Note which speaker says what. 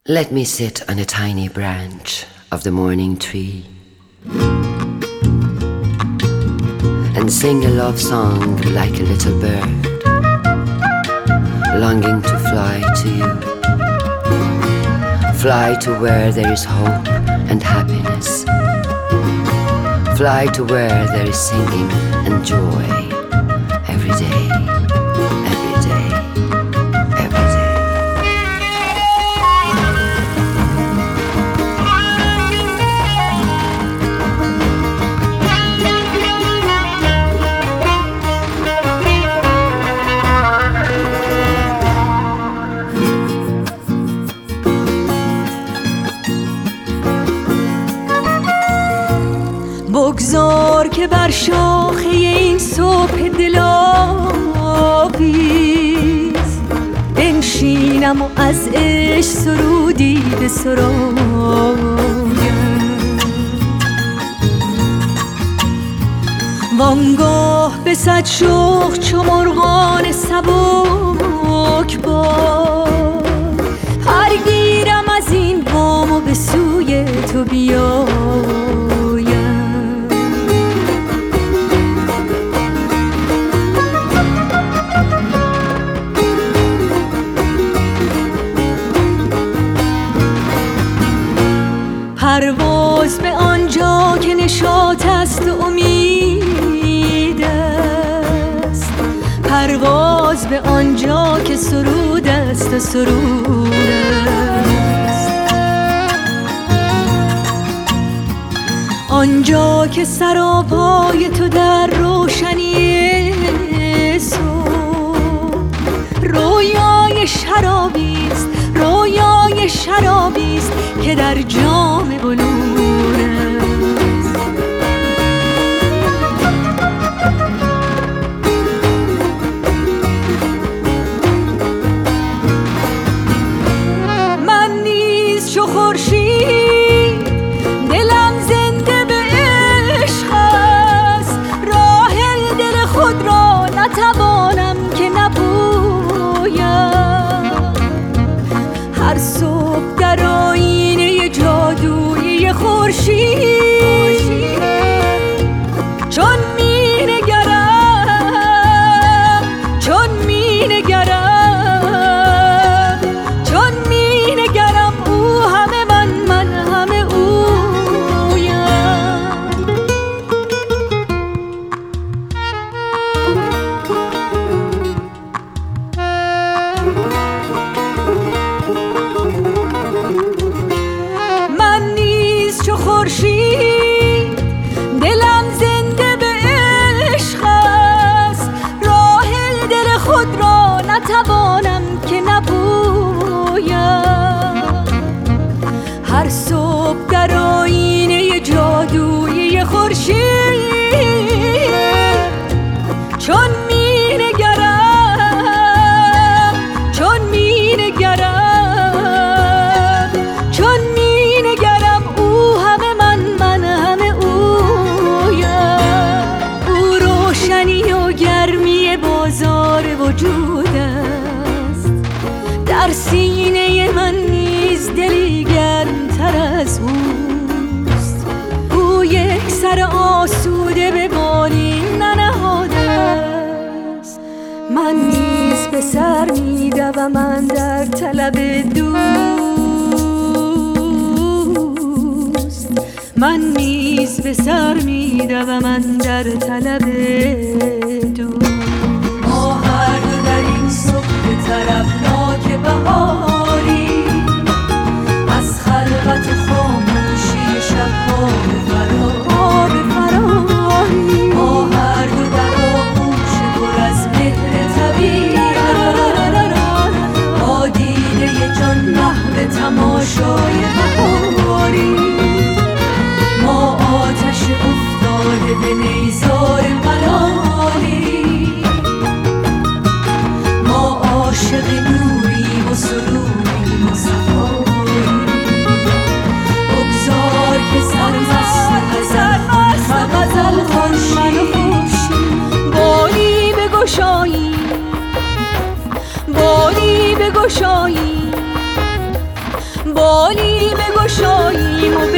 Speaker 1: Let me sit on a tiny branch of the morning tree and sing a love song like a little bird, longing to fly to you, fly to where there is hope and happiness, fly to where there is singing and joy every day, every day, every day.
Speaker 2: بگذار که بر شاخه این صبح دلاویز بنشینم و از عشق سرودی بسرایم، وانگاه به صد شوق چو مرغان سبک بار پرگیرم از این بام و به سوی تو بیایم. پرواز به آنجا که نشاط است و امید است، پرواز به آنجا که سرود است و سرور است، آنجا که سراپای تو در روشنی صبح رویای شرابی است، رویای شرابی است که در جام بلور است. من نیز چو خورشید دلم زنده به عشق است، راه دل خود را نتوانم که نپویم. هر صبح در آینه جادویی خورشید چون می نگرم، چون می نگرم، چون می نگرم او همه من همه اویم. من نیز چو خورشید دلم زنده به عشق است، راه دل خود را نتوانم که نپویم. هر صبح در آینه جادویی خورشید چون می نگرم، چون می نگرم، چون می نگرم او همه من همه اویم. او روشنی و گرمی بازار وجود است، در سینه من نیز دلی گرمتر از اوست. او یک سر آسوده به بالین ننهاده است، من نیز به سر می‌دوم اندر طلب دوست، من نیز به سر می‌دوم اندر طلب دوست. ما هر دو در این صبح طربناک بهاری از خلوت و خاموشی شب‌ها به فراری، ما هر دو در آغوش پر از مهر طبیعت با دیده جان محو تماشای بهاری، ما آتش افتاده به نیزار ملالی، ما عاشق نوریم و سروریم و صفایی. بگذار که سرمست غزل خورشید بالی بگشایی، بالی بگشایی، بالی بگشاییم و